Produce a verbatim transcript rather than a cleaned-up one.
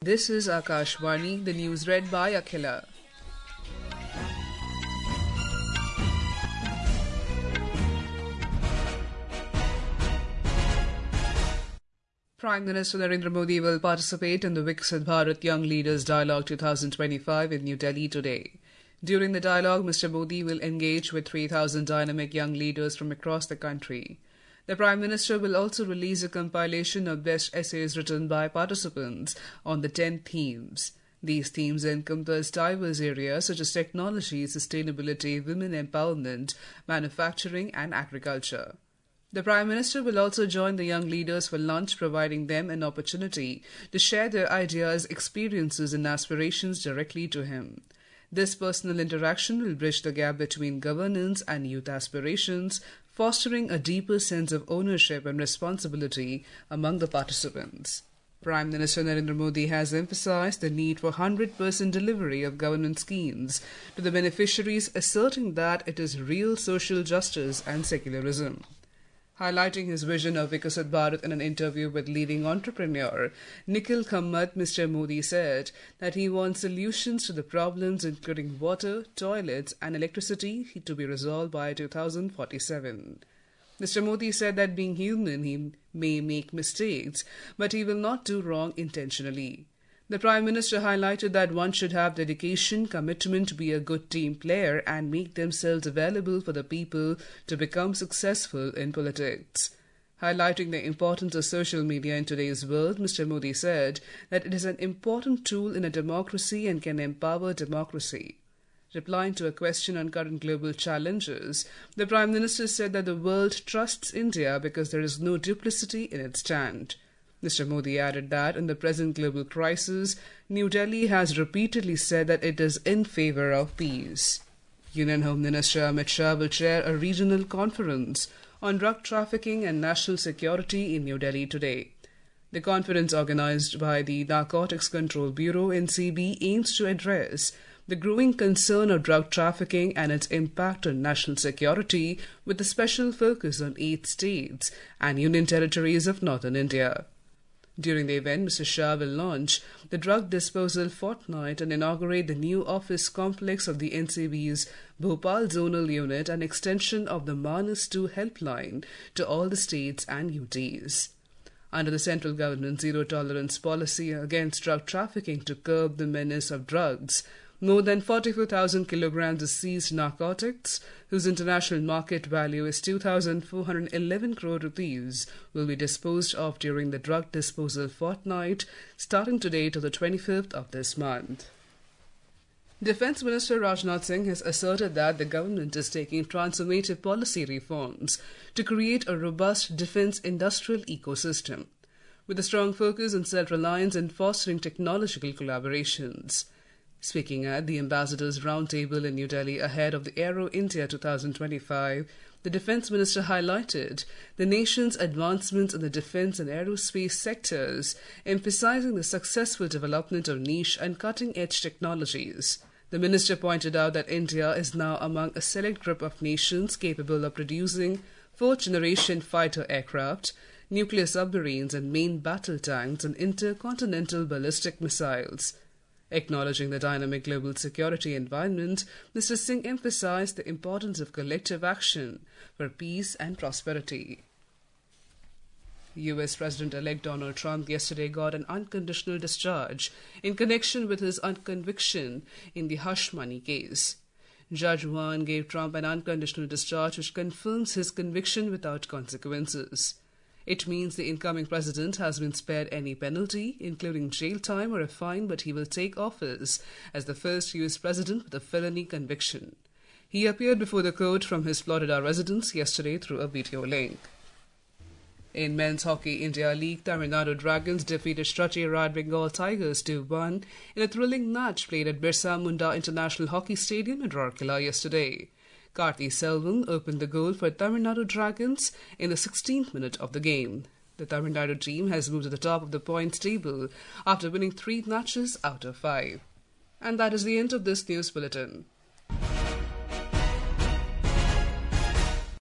This is Akashvani, the news read by Akhila. Prime Minister Narendra Modi will participate in the Viksit Bharat Young Leaders Dialogue twenty twenty-five in New Delhi today. During the dialogue, Mister Modi will engage with three thousand dynamic young leaders from across the country. The Prime Minister will also release a compilation of best essays written by participants on the ten themes. These themes encompass diverse areas such as technology, sustainability, women empowerment, manufacturing and agriculture. The Prime Minister will also join the young leaders for lunch, providing them an opportunity to share their ideas, experiences and aspirations directly to him. This personal interaction will bridge the gap between governance and youth aspirations, fostering a deeper sense of ownership and responsibility among the participants. Prime Minister Narendra Modi has emphasized the need for one hundred percent delivery of government schemes to the beneficiaries, asserting that it is real social justice and secularism. Highlighting his vision of Viksit Bharat in an interview with leading entrepreneur Nikhil Kamath, Mister Modi said that he wants solutions to the problems including water, toilets and electricity to be resolved by two thousand forty-seven. Mister Modi said that being human, he may make mistakes, but he will not do wrong intentionally. The Prime Minister highlighted that one should have dedication, commitment to be a good team player and make themselves available for the people to become successful in politics. Highlighting the importance of social media in today's world, Mister Modi said that it is an important tool in a democracy and can empower democracy. Replying to a question on current global challenges, the Prime Minister said that the world trusts India because there is no duplicity in its stand. Mister Modi added that in the present global crisis, New Delhi has repeatedly said that it is in favour of peace. Union Home Minister Amit Shah will chair a regional conference on drug trafficking and national security in New Delhi today. The conference, organised by the Narcotics Control Bureau N C B, aims to address the growing concern of drug trafficking and its impact on national security, with a special focus on eight states and union territories of northern India. During the event, Mister Shah will launch the Drug Disposal Fortnight and inaugurate the new office complex of the N C B's Bhopal Zonal Unit and extension of the Manas two helpline to all the states and U Ts. Under the central government's zero-tolerance policy against drug trafficking to curb the menace of drugs, more than forty-four thousand kilograms of seized narcotics, whose international market value is two thousand four hundred eleven crore rupees, will be disposed of during the Drug Disposal Fortnight, starting today to the twenty-fifth of this month. Defence Minister Rajnath Singh has asserted that the government is taking transformative policy reforms to create a robust defence industrial ecosystem, with a strong focus on self-reliance and fostering technological collaborations. Speaking at the Ambassadors' Roundtable in New Delhi ahead of the Aero India twenty twenty-five, the Defence Minister highlighted the nation's advancements in the defence and aerospace sectors, emphasising the successful development of niche and cutting-edge technologies. The Minister pointed out that India is now among a select group of nations capable of producing fourth-generation fighter aircraft, nuclear submarines and main battle tanks and intercontinental ballistic missiles. Acknowledging the dynamic global security environment, Mister Singh emphasised the importance of collective action for peace and prosperity. U S President-elect Donald Trump yesterday got an unconditional discharge in connection with his conviction in the hush money case. Judge Wan gave Trump an unconditional discharge which confirms his conviction without consequences. It means the incoming president has been spared any penalty, including jail time or a fine, but he will take office as the first U S president with a felony conviction. He appeared before the court from his Florida residence yesterday through a video link. In men's hockey India League, Tamil Nadu Dragons defeated Strachey Rad Bengal Tigers two one in a thrilling match played at Birsa Munda International Hockey Stadium in Rourkela yesterday. Karthi Selvam opened the goal for Tamil Nadu Dragons in the sixteenth minute of the game. The Tamil Nadu team has moved to the top of the points table after winning three matches out of five. And that is the end of this news bulletin.